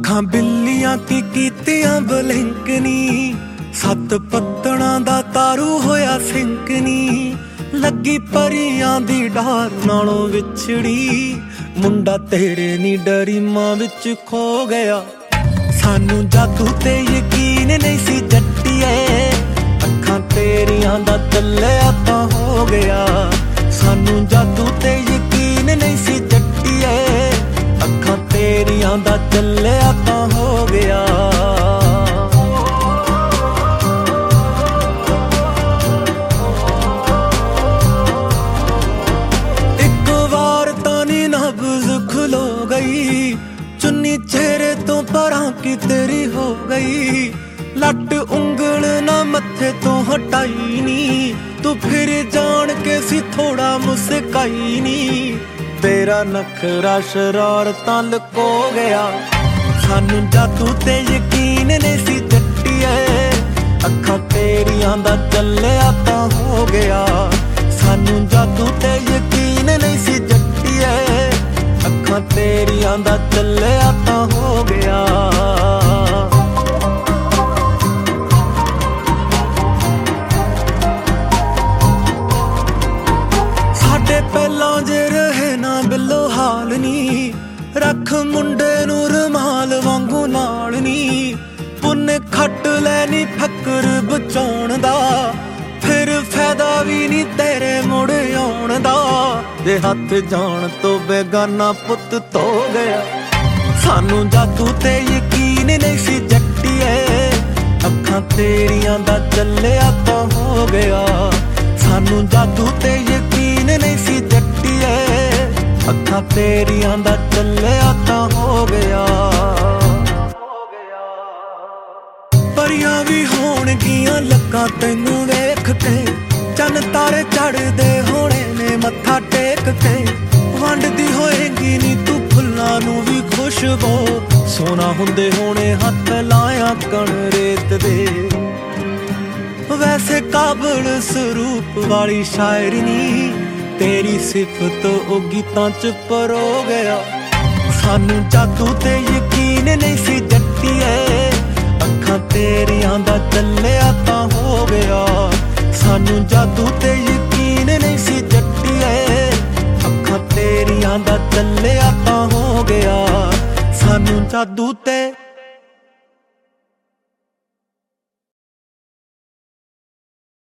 ਅੱਖਾਂ ਬਿੱਲੀਆਂ ਕੀ ਕੀਤੀਆਂ ਬਲਿੰਕਨੀ, ਸੱਤ ਪੱਤਣਾ ਦਾ ਤਾਰੂ ਹੋਇਆ ਸਿੰਕਨੀ। ਲੱਗੀ ਪਰੀਆਂ ਦੀ ਡਾਰ ਨਾਲੋਂ ਵਿਛੜੀ, ਮੁੰਡਾ ਤੇਰੇ ਨੀ ਡਰੀਮਾਂ ਵਿੱਚ ਖੋ ਗਿਆ। ਸਾਨੂੰ ਜਾਦੂ ਤੇ ਯਕੀਨ ਨਹੀਂ ਸੀ ਜੱਟੀਏ, ਅੱਖਾਂ ਤੇਰੀਆਂ ਦਾ ਚੱਲਿਆ ਤਾਂ ਹੋ ਗਿਆ। ਸਾਨੂੰ ਜਾਦੂ ਤੇ ਯਕੀਨ ਨਹੀਂ ਸੀ ਜੱਟੀਏ, ਅੱਖਾਂ ਤੇਰੀਆਂ ਦਾ ਚੱਲਿਆ ਤਾਂ ਹੋ ਗਿਆ। ਇੱਕ ਵਾਰ ਤਾਂ ਨੀ ਨਬਜ਼ ਖੁਲੋ ਗਈ, ਚੁੰਨੀ ਚਿਹਰੇ ਤੋਂ ਪਰਾਂ ਕੀ ਤੇਰੀ ਹੋ ਗਈ। ਲੱਟ ਉਂਗਲ ਨਾ ਮੱਥੇ ਤੋਂ ਹਟਾਈ ਨੀ, ਤੂੰ ਫਿਰ ਜਾਣ ਕੇ ਸੀ ਥੋੜਾ ਮੁਸਕਾਈ ਨੀ। ਤੇਰਾ ਨਖਰਾ ਸ਼ਰਾਰਤਾਂ ਲੁਕੋ ਗਿਆ। ਸਾਨੂੰ ਜਾਦੂ ਤੇ ਯਕੀਨ ਨਹੀਂ ਸੀ ਜੱਟੀਏ, ਅੱਖਾਂ ਤੇਰੀਆਂ ਦਾ ਚੱਲਿਆ ਤਾਂ ਹੋ ਗਿਆ। ਸਾਨੂੰ ਜਾਦੂ ਤੇ ਯਕੀਨ ਨਹੀਂ ਸੀ ਜੱਟੀਏ, ਅੱਖਾਂ ਤੇਰੀਆਂ ਦਾ ਚੱਲਿਆ ਤਾਂ ਹੋ ਗਿਆ। ਸਾਡੇ ਪਹਿਲਾਂ ਜੇ ਰਹੇ ਨਾ ਬਿੱਲੋ ਹਾਲ ਨੀ, ਰੱਖ ਮੁੰਡੇ ਨੂੰ ਰੁਮਾਲ ਵਾਂਗੂ ਨਾਲ ਨੀ। ਪੁੰਨ ਖੱਟ ਲੈ ਨੀ ਫੱਕਰ ਬਚਾਉਣ ਦਾ, ਫਿਰ ਫਾਇਦਾ ਵੀ ਨੀ ਤੇਰੇ ਮੁੜ ਆਉਣ ਦਾ। ਜੇ ਹੱਥ ਜਾਣ ਤੋਂ ਬੇਗਾਨਾ ਪੁੱਤ ਧੋ ਗਿਆ। ਸਾਨੂੰ ਜਾਦੂ ਤੇ ਯਕੀਨ ਨਹੀਂ ਸੀ ਜੱਟੀਏ, ਅੱਖਾਂ ਤੇਰੀਆਂ ਦਾ ਚੱਲਿਆ ਤਾਂ ਹੋ ਗਿਆ। ਸਾਨੂੰ ਜਾਦੂ ਤੇ ਯਕੀਨ ਨਹੀਂ ਸੀ ਜੱਟੀਏ, ਅੱਖਾਂ ਤੇਰੀਆਂ ਦਾ ਚੱਲਿਆ ਤਾਂ ਹੋ ਗਿਆ। ਪਰੀਆਂ ਵੀ ਹੋਣਗੀਆਂ ਲੱਗਾ ਤੈਨੂੰ ਵੇਖ ਕੇ, ਚੰਨ ਤਾਰੇ ਚੜ੍ਹਦੇ ਹੋਣੇ ਨੇ ਮੱਥਾ ਟੇਕ ਕੇ। ਵੰਡਦੀ ਹੋਏਗੀ ਨੀ ਤੂੰ ਫੁੱਲਾਂ ਨੂੰ ਵੀ ਖੁਸ਼ਬੂ, ਸੋਨਾ ਹੁੰਦੇ ਹੋਣੇ ਹੱਥ ਲਾਇਆ ਕਣ ਰੇਤ ਦੇ। ਵੈਸੇ ਕਾਬਲ ਸਰੂਪ ਵਾਲੀ ਸ਼ਾਇਰੀ ਨੀ, ਤੇਰੀ ਸਿਫਤ ਉਹ ਗੀਤਾਂ ਚ ਪਰੋ ਗਿਆ। ਸਾਨੂੰ ਜਾਦੂ ਤੇ ਯਕੀਨ ਨਹੀਂ ਸੀ ਜੱਟੀਏ, ਅੱਖਾਂ ਤੇਰੀਆਂ ਦਾ ਚੱਲਿਆ ਤਾਂ ਹੋ ਗਿਆ। ਸਾਨੂੰ ਜਾਦੂ ਤੇ ਯਕੀਨ ਨਹੀਂ ਸੀ ਜੱਟੀਏ, ਅੱਖਾਂ ਤੇਰੀਆਂ ਦਾ ਚੱਲਿਆ ਤਾਂ ਹੋ ਗਿਆ। ਸਾਨੂੰ ਜਾਦੂ ਤੇ